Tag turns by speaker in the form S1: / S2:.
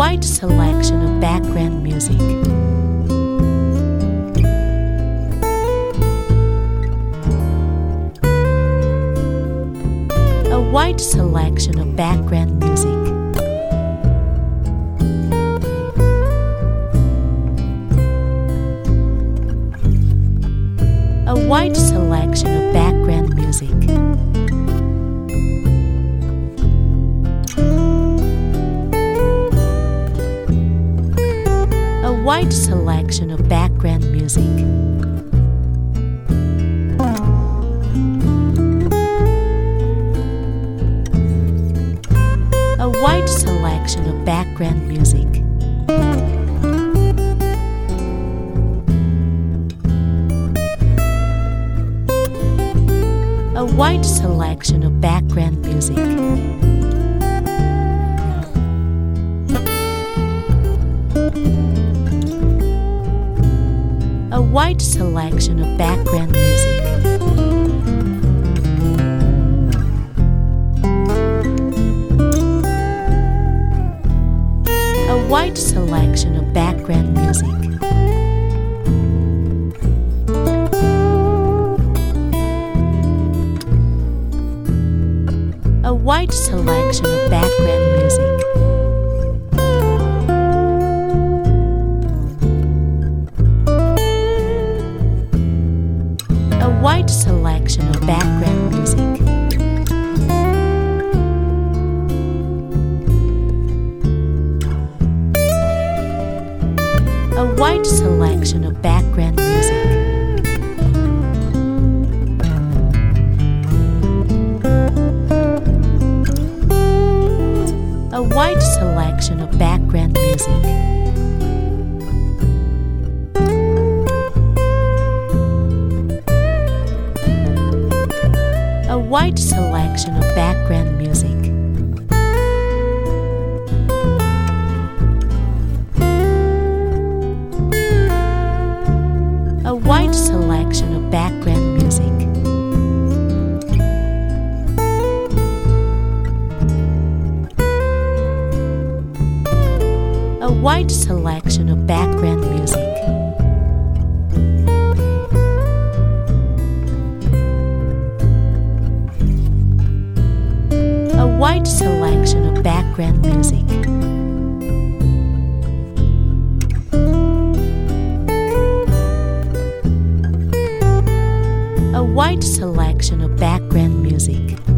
S1: wide selection of background music. A wide selection of background music. A wide selection of background music. A wide selection of background music. A wide selection of background music. A wide selection of background music. A wide selection of background music. A wide selection of background music. A wide selection of background music. A wide selection of background music. A wide selection of background music. A wide selection of background music. A wide selection of background music. A wide selection of background music. A wide selection of background music. A wide selection of background music. A wide selection of background music.